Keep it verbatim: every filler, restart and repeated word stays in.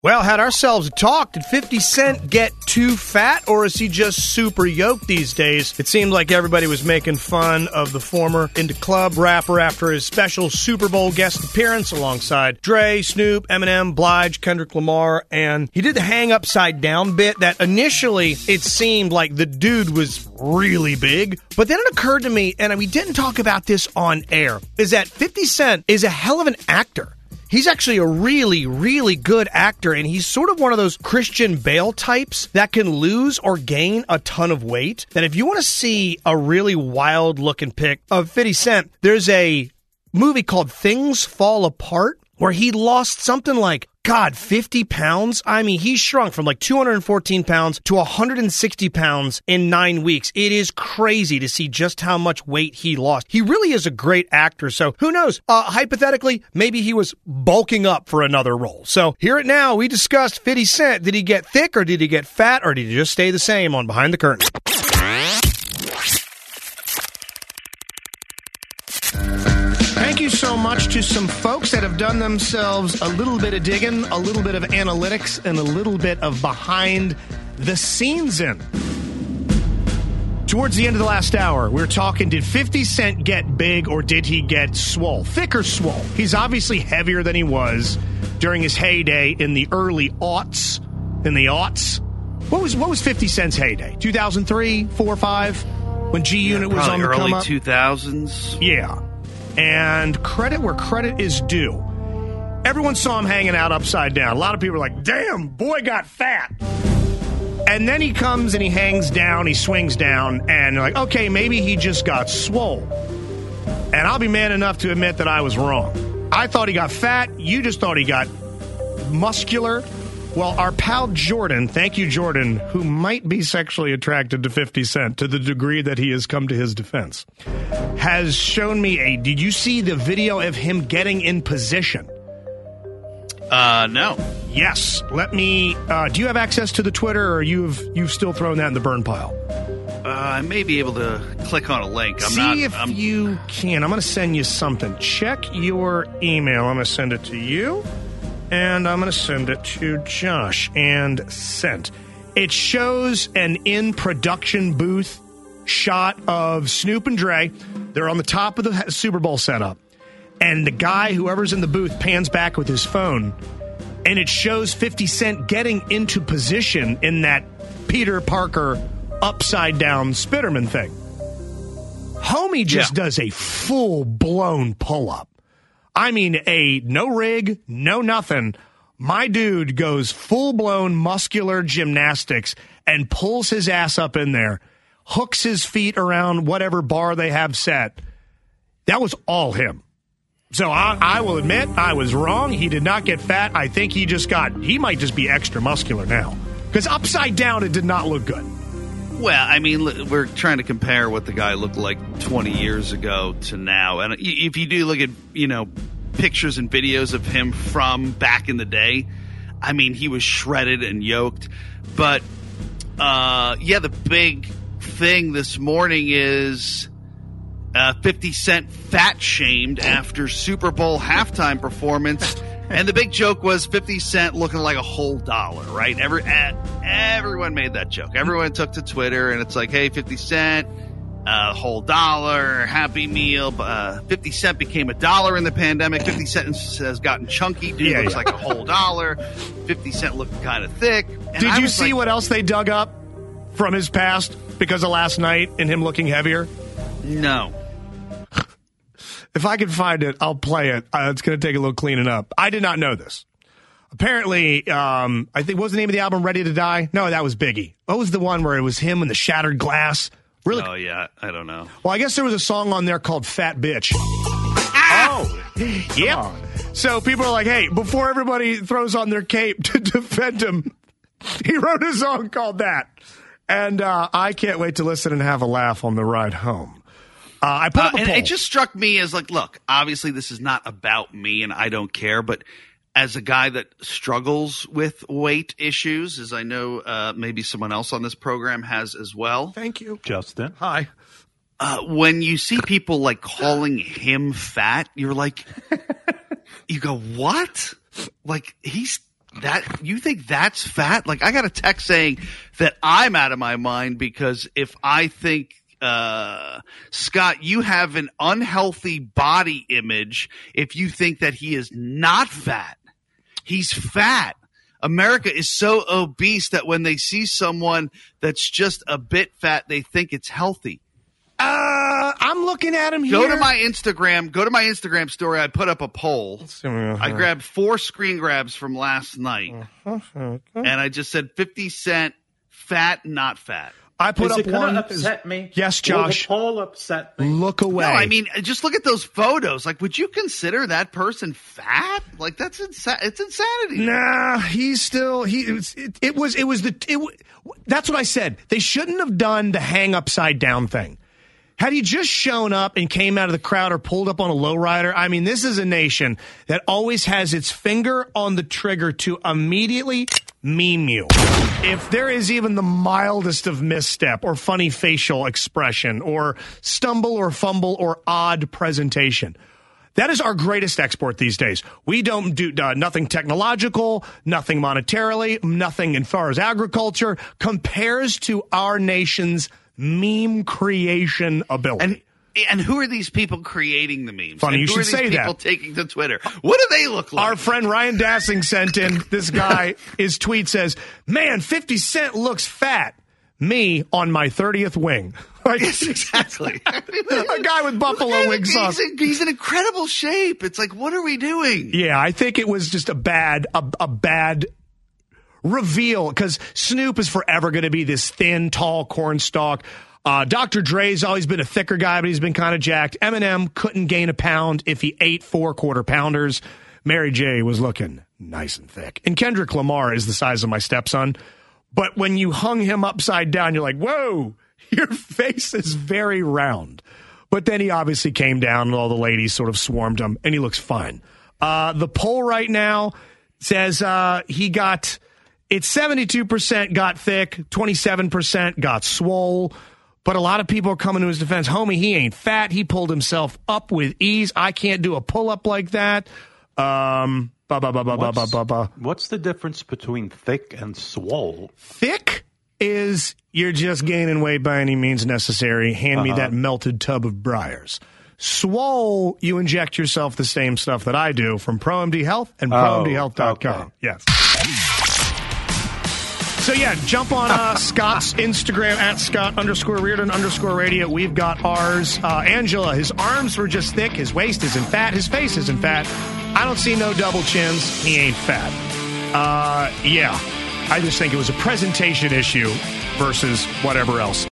Well, had ourselves a talk. Did fifty Cent get too fat, or is he just super yoked these days? It seemed like everybody was making fun of the former Into Club rapper after his special Super Bowl guest appearance alongside Dre, Snoop, Eminem, Blige, Kendrick Lamar, and he did the hang upside down bit that initially it seemed like the dude was really big, but then it occurred to me, and we didn't talk about this on air, is that fifty Cent is a hell of an actor. He's actually a really, really good actor, and he's sort of one of those Christian Bale types that can lose or gain a ton of weight. That if you want to see a really wild-looking pic of fifty Cent, there's a movie called Things Fall Apart where he lost something like, God, fifty pounds? I mean, he shrunk from like two hundred fourteen pounds to one hundred sixty pounds in nine weeks. It is crazy to see just how much weight he lost. He really is a great actor, so who knows? Uh, hypothetically, maybe he was bulking up for another role. So here it now, we discussed fifty Cent. Did he get thick, or did he get fat, or did he just stay the same on Behind the Curtain? Thank you so much to some folks that have done themselves a little bit of digging, a little bit of analytics, and a little bit of behind the scenes in. Towards the end of the last hour, we were talking, did fifty Cent get big or did he get swole? Thick or swole? He's obviously heavier than he was during his heyday in the early aughts. In the aughts. What was what was fifty Cent's heyday? two thousand three, four, five? When G Unit yeah, was on the come early up? two thousands. Yeah. And credit where credit is due. Everyone saw him hanging out upside down. A lot of people were like, damn, boy got fat. And then he comes and he hangs down, he swings down, and they're like, okay, maybe he just got swole. And I'll be man enough to admit that I was wrong. I thought he got fat. You just thought he got muscular. Well, our pal Jordan, thank you, Jordan, who might be sexually attracted to fifty Cent to the degree that he has come to his defense, has shown me a, did you see the video of him getting in position? Uh, no. Yes. Let me, uh, do you have access to the Twitter, or you've, you've still thrown that in the burn pile? Uh, I may be able to click on a link. I'm See not, if I'm... you can. I'm going to send you something. Check your email. I'm going to send it to you. And I'm going to send it to Josh. And sent. It shows an in-production booth shot of Snoop and Dre. They're on the top of the Super Bowl setup. And the guy, whoever's in the booth, pans back with his phone. And it shows fifty Cent getting into position in that Peter Parker upside-down Spitterman thing. Homie just yeah. does a full-blown pull-up. I mean, a no rig, no nothing. My dude goes full-blown muscular gymnastics and pulls his ass up in there, hooks his feet around whatever bar they have set. That was all him. So I, I will admit I was wrong. He did not get fat. I think he just got, he might just be extra muscular now. Because upside down, it did not look good. Well, I mean, we're trying to compare what the guy looked like twenty years ago to now. And if you do look at, you know, pictures and videos of him from back in the day, I mean, he was shredded and yoked. But, uh, yeah, the big thing this morning is uh, fifty Cent fat-shamed after Super Bowl halftime performance. And the big joke was fifty Cent looking like a whole dollar, right? Every, everyone made that joke. Everyone took to Twitter, and it's like, hey, fifty Cent, uh, whole dollar, Happy Meal. Uh, fifty Cent became a dollar in the pandemic. fifty Cent has gotten chunky. Dude, yeah, looks yeah. like a whole dollar. fifty Cent looked kind of thick. And Did I you see like, what else they dug up from his past because of last night and him looking heavier? No. If I can find it, I'll play it. Uh, it's going to take a little cleaning up. I did not know this. Apparently, um, I think, what was the name of the album, Ready to Die? No, that was Biggie. What was the one where it was him and the shattered glass? Really? Oh, yeah. I don't know. Well, I guess there was a song on there called Fat Bitch. Ah! Oh, yep. So people are like, hey, before everybody throws on their cape to defend him, he wrote a song called that. And uh, I can't wait to listen and have a laugh on the ride home. Uh, I put up a uh, and poll. It just struck me as like, look, obviously this is not about me and I don't care, but as a guy that struggles with weight issues, as I know uh, maybe someone else on this program has as well. Thank you. Justin. Hi. Uh, when you see people like calling him fat, you're like, you go, what? Like he's That you think that's fat? Like, I got a text saying that I'm out of my mind because if I think, uh, Scott, you have an unhealthy body image if you think that he is not fat. He's fat. America is so obese that when they see someone that's just a bit fat, they think it's healthy. Uh, I'm looking at him here. Go to my Instagram. Go to my Instagram story. I put up a poll. Uh-huh. I grabbed four screen grabs from last night, uh-huh. Okay. And I just said fifty Cent, fat, not fat. I put Is up it gonna one. upset me? Yes, Josh. Will the poll upset me? Look away. No, I mean, just look at those photos. Like, would you consider that person fat? Like, that's insa- it's insanity. Nah, he's still he. It was it, it was it was the it, that's what I said. They shouldn't have done the hang upside down thing. Had he just shown up and came out of the crowd or pulled up on a lowrider, I mean, this is a nation that always has its finger on the trigger to immediately meme you. If there is even the mildest of misstep or funny facial expression or stumble or fumble or odd presentation, that is our greatest export these days. We don't do uh, nothing technological, nothing monetarily, nothing as far as agriculture compares to our nation's meme creation ability. And and who are these people creating the memes? Funny and you who should are these say people that. Taking to Twitter. What do they look like? Our friend Ryan Dassing sent in this guy. His tweet says, "Man, fifty Cent looks fat. Me on my thirtieth wing." Like, yes, exactly. A guy with buffalo wing sauce. He's in, he's in incredible shape. It's like, what are we doing? Yeah, I think it was just a bad, a, a bad reveal because Snoop is forever going to be this thin, tall cornstalk. Uh, Doctor Dre's always been a thicker guy, but he's been kind of jacked. Eminem couldn't gain a pound if he ate four quarter pounders. Mary J was looking nice and thick. And Kendrick Lamar is the size of my stepson. But when you hung him upside down, you're like, whoa, your face is very round. But then he obviously came down and all the ladies sort of swarmed him, and he looks fine. Uh, the poll right now says uh, he got, it's seventy-two percent got thick, twenty-seven percent got swole. But a lot of people are coming to his defense. Homie, he ain't fat. He pulled himself up with ease. I can't do a pull-up like that. Um, ba ba ba ba ba ba ba ba. What's the difference between thick and swole? Thick is you're just gaining weight by any means necessary. Hand uh-huh. me that melted tub of Breyers. Swole, you inject yourself the same stuff that I do from ProMD Health and oh, pro M D health dot com. Okay. Yes. So, yeah, jump on uh, Scott's Instagram, at Scott underscore Reardon underscore radio. We've got ours. Uh, Angela, his arms were just thick. His waist isn't fat. His face isn't fat. I don't see no double chins. He ain't fat. Uh, yeah, I just think it was a presentation issue versus whatever else.